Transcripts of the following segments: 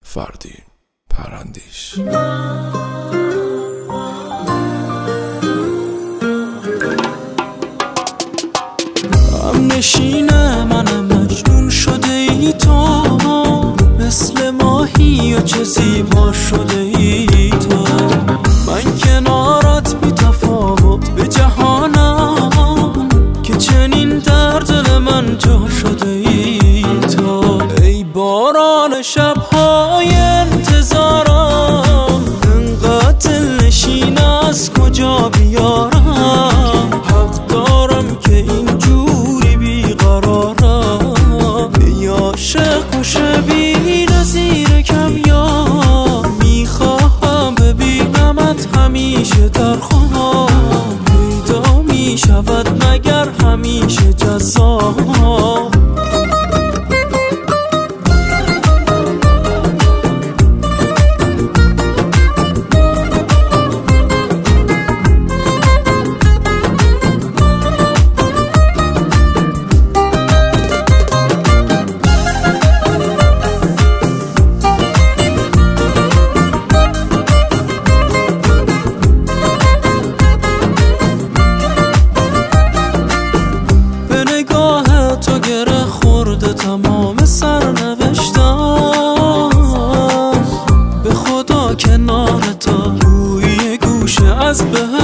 فردین پرندیش. هم نشینه منم مجنون شده ای تو، مثل ماهی و چه زیبا شده ای تو. من کنارت بی تفاوت به جهانم، که چنین در دل من جا شده ای تو. ای باران شبهای انتظارم، انقدر دلنشین از کجا بیارم. حق دارم که اینجوری بیقرارم، یا عاشق و شبیه زیر کمیاب. میخواهم ببینمت همیشه در خواب، پیدا میشود مگر همیشه جذاب. تو گره خورده تمام سرنوشتم، به خدا کنار تا روی گوشه از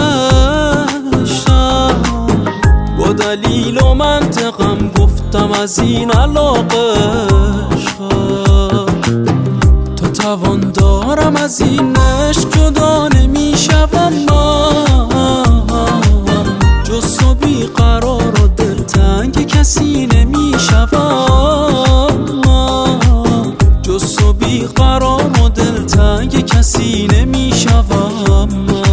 بهشتم. با دلیل و منطقم گفتم از این علاقه عشقم. تا توان دارم از این عشق جدا نمیشم من، جز تو بیقرار و دلتنگ کسی نمیشوم. جز تو بیقرار و دلتنگ کسی نمیشوم.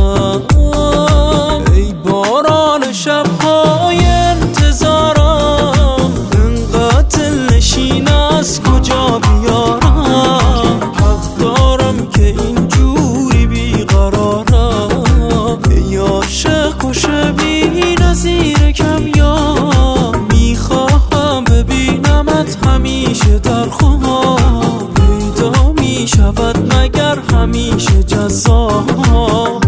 ای باران شبهای انتظارم، انقدر دلنشین از کجا بیارم. حق دارم که اینجوری بیقرارم، ای عاشق و شبیه نظیر کمیاب. میخواهم ببینمت همیشه در خواب، پیدا میشود مگر همیشه جذاب.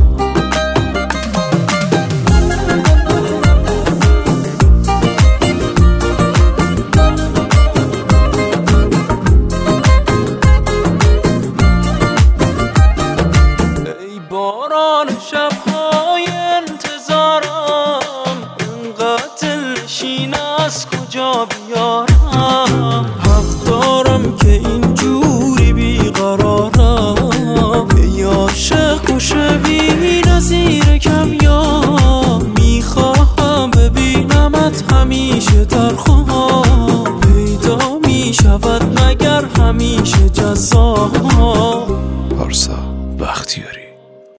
ای باران شبهای انتظارم، انقدر دلنشین از کجا بیارم. حق دارم که اینجوری بیقرارم، ای عاشق و شبیه نظیر کمیاب. میخواهم ببینمت همیشه در خواب، پیدا میشود مگر همیشه جذاب. پارسا بختیاری.